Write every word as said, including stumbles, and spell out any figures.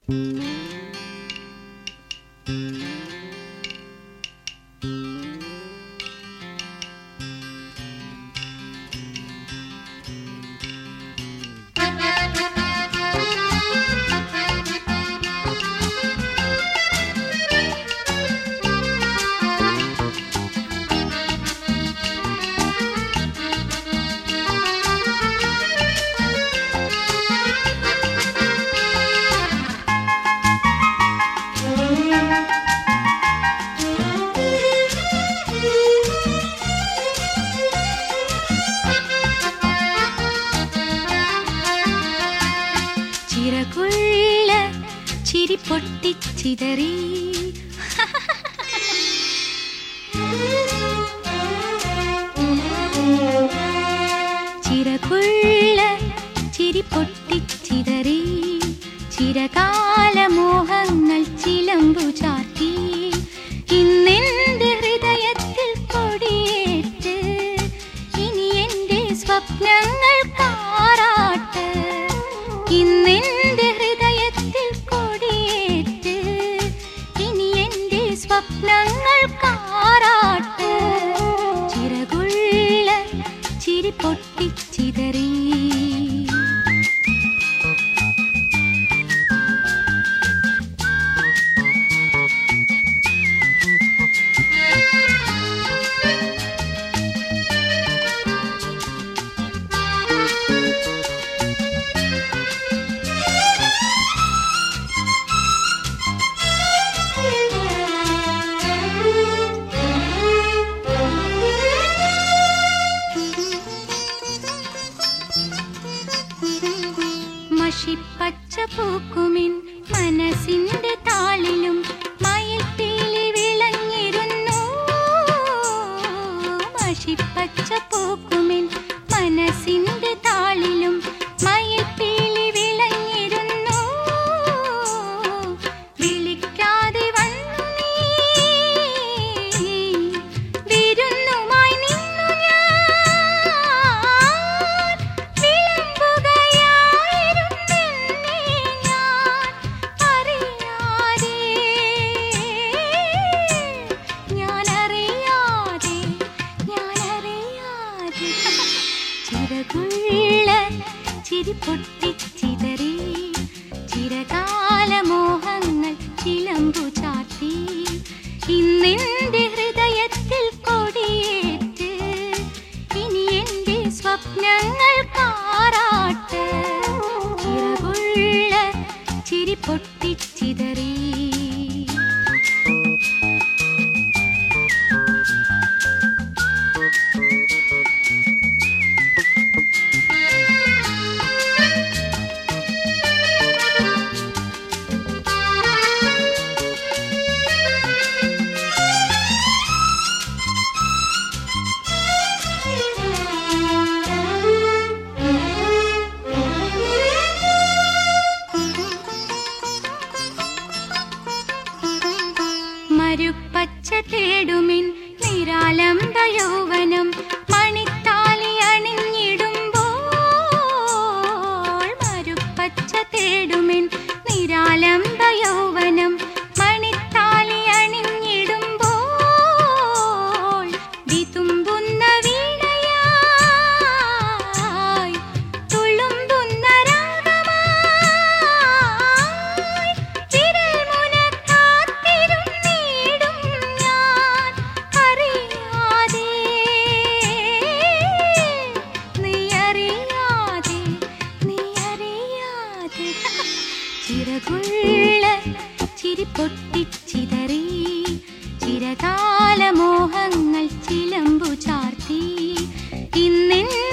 ചിറകുള്ള ചിരി പൊട്ടിച്ചിതറി ചിറകുള്ള ചിരി പൊട്ടിച്ചിതറി ചിരകാല മോഹങ്ങൾ ചിലമ്പു ചാർത്തി ഇന്നെന്റെ ഹൃദയത്തിൽ കൊടിയേറ്റ് ഇനി എന്റെ സ്വപ്നങ്ങൾ കാറാട്ട് ഇന്നെന്റെ ഹൃദയത്തിൽ കൊടിയേറ്റ് ഇനി എന്റെ സ്വപ്നങ്ങൾ കാറാട്ട് ചിറകുള്ള ചിരി പൊട്ടിച്ചിതറി മഷിപ്പച്ച പൂക്കുമിൻ മനസ്സിന്റെ താളിലും മയിൽപ്പീലി വിളങ്ങിരുന്നു മഷിപ്പച്ച പൂക്കുമിൻ മനസ്സിന്റെ താളിലും മയിൽപ്പീലി വിളങ്ങിരുന്നു വിളിക്കാതെ വന്നു നീ വിരുന്നുമായി നിന്നു ഞാൻ വിളമ്പുകയായിരുന്നെന്നെ ഞാൻ അറിയാതെ ഞാനറിയാതെ ഞാനറിയാതെ ചിറകുള്ള ചിരി പൊട്ടിച്ചിതറി ചിരകാല മോഹങ്ങൾ ചിലമ്പു ചാർത്തി ഇന്നെന്റെ ഹൃദയത്തിൽ കൊടിയേറ്റ് ഇനി എന്റെ സ്വപ്നങ്ങൾ കാറാട്ട് ചിറകുള്ള ചിരി പൊട്ടിച്ചിതറി മരുപ്പച്ച തേടുമിൻ നിരാലംബ യൗവനം മണിത്താലി അണിഞ്ഞിടുമ്പോൾ മരുപ്പച്ച തേടുമിൻ നിരാലംബ യൗവനം മണിത്താലി അണിഞ്ഞിടുമ്പോൾ വിതുമ്പുന്ന വീണയായി തുളുമ്പുന്ന രാഗമായി വിരൽ മുനക്കാത്തിരുന്നിടും ഞാൻ അറിയാതെ നീ അറിയാതെ നീ അറിയാതെ ചിറകുള്ള ചിരി പൊട്ടിച്ചിതറി ചിരകാല മോഹങ്ങൾ ചിലമ്പു ചാർത്തി ഇന്നെന്റെ